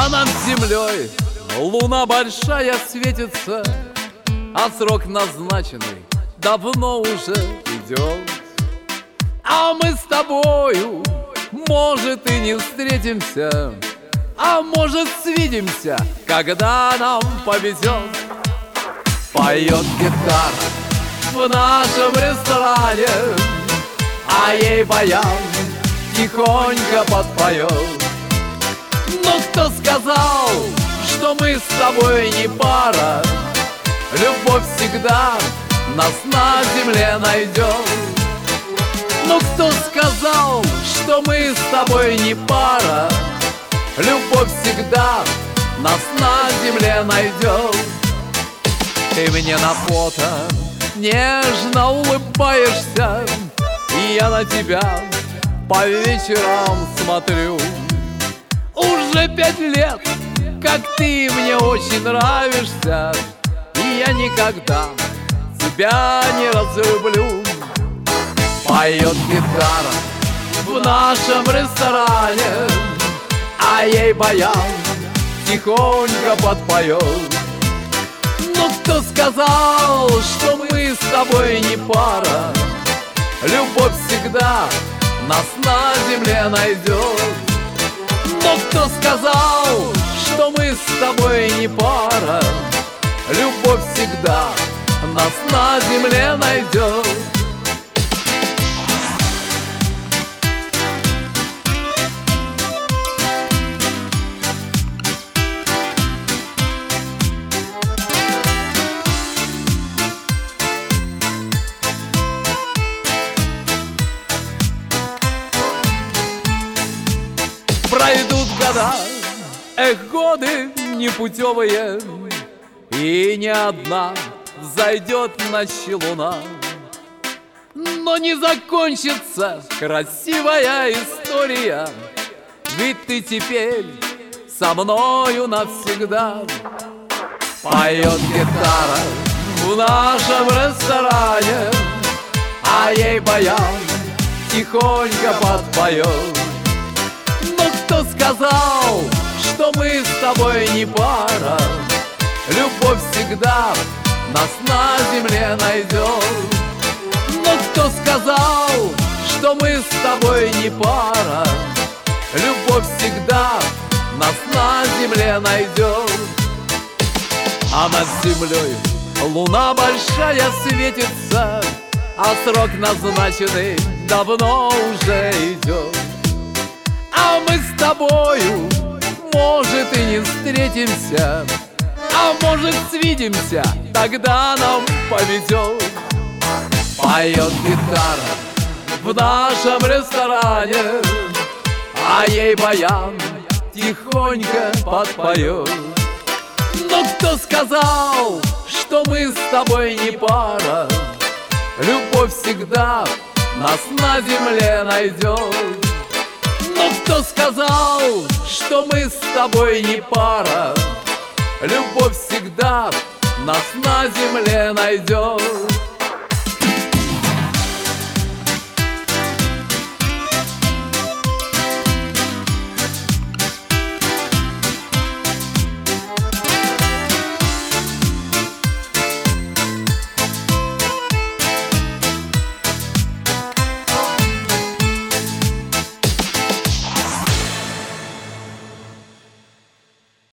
А над землей луна большая светится, а срок назначенный давно уже идет. А мы с тобою, может, и не встретимся, а может, свидимся, когда нам повезет. Поет гитара в нашем ресторане, а ей баян тихонько подпоет. Но кто сказал, что мы с тобой не пара? Любовь всегда нас на земле найдет. Но кто сказал, что мы с тобой не пара? Любовь всегда нас на земле найдет. Ты мне на фото нежно улыбаешься, и я на тебя по вечерам смотрю. Уже 5 лет, как ты мне очень нравишься, и я никогда тебя не разлюблю. Поет гитара в нашем ресторане, а ей баян тихонько подпоет. Но кто сказал, что мы с тобой не пара? Любовь всегда нас на земле найдет. Но кто сказал, что мы с тобой не пара? Любовь всегда нас на земле найдет. Пройдут года, годы непутевые, и не одна зайдет в ночи луна. Но не закончится красивая история, ведь ты теперь со мною навсегда. Поет гитара в нашем ресторане, а ей баян тихонько подпоет. Но кто сказал, что мы с тобой не пара? Любовь всегда нас на земле найдет. Но кто сказал, что мы с тобой не пара? Любовь всегда нас на земле найдет. А над землей луна большая светится, а срок назначенный давно уже идет. А мы с тобою, может, и не встретимся, а может, свидимся, тогда нам повезет. Поет гитара в нашем ресторане, а ей баян тихонько подпоет. Но кто сказал, что мы с тобой не пара? Любовь всегда нас на земле найдет. Но кто сказал, что мы с тобой не пара? Любовь всегда нас на земле найдет.